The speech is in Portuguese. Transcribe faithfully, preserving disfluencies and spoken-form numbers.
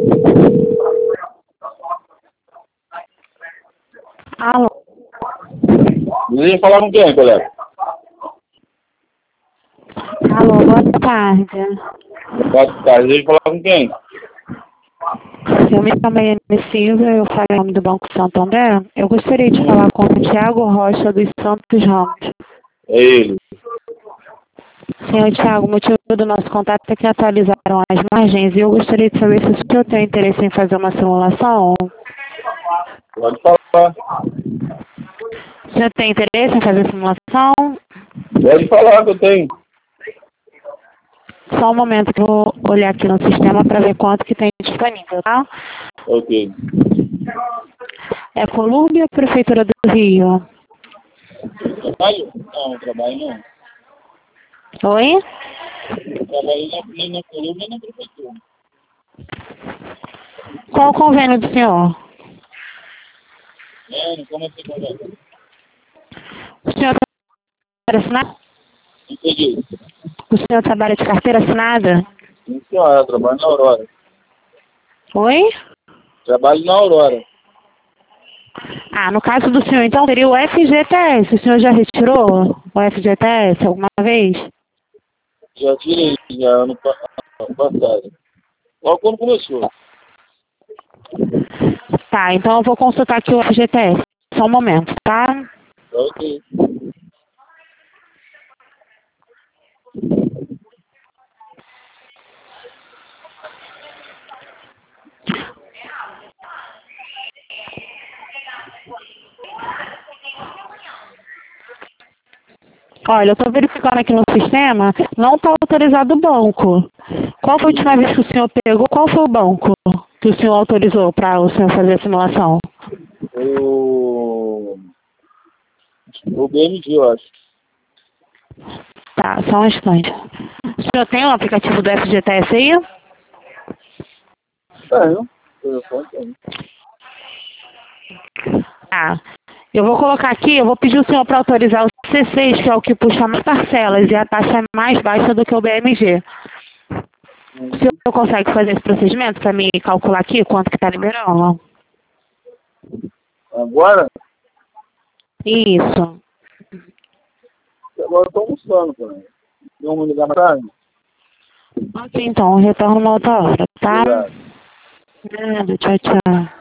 Alô? Deseja falar com quem, colega? Alô, boa tarde. Boa tarde. Deseja falar com quem? Eu me chamo Iane Silva, eu falo em nome do Banco Santander. Eu gostaria de falar com o Thiago Rocha dos Santos Ramos. É ele. Senhor Thiago, o motivo do nosso contato é que atualizaram as margens e eu gostaria de saber se o senhor tem interesse em fazer uma simulação. Pode falar. O senhor tem interesse em fazer a simulação? Pode falar que eu tenho. Só um momento que eu vou olhar aqui no sistema para ver quanto que tem disponível, tá? Ok. É Colômbia, Prefeitura do Rio. Trabalho? Não, trabalho não. Oi? Trabalho na, nem na Colômbia nem na prefeitura. Qual o convênio do senhor? É, como é que você conversa? O senhor trabalha assinado? Entendi. O senhor trabalha de carteira assinada? Sim, senhora. Trabalho na Aurora. Oi? Trabalho na Aurora. Ah, no caso do senhor, então, seria o F G T S. O senhor já retirou o F G T S alguma vez? Já tirei, já ano pa- ano passado. Logo quando começou. Tá, então eu vou consultar aqui o F G T S. Só um momento, tá? Ok. Olha, eu tô verificando aqui no sistema, não tá autorizado o banco. Qual foi a última vez que o senhor pegou? Qual foi o banco que o senhor autorizou para o senhor fazer a simulação? Foi o... O B M G, eu acho. Tá, só um instante. O senhor tem o aplicativo do F G T S aí? Tenho. Telefone tem. Tá. Eu vou colocar aqui, eu vou pedir o senhor para autorizar o C seis, que é o que puxa mais parcelas, e a taxa é mais baixa do que o B M G. O senhor consegue fazer esse procedimento para me calcular aqui quanto que está liberando? Agora? Isso. Agora eu tô almoçando, cara. Vamos ligar mais tarde? Ok, então, retorno uma outra hora, tá? Obrigado. Nada, tchau, tchau.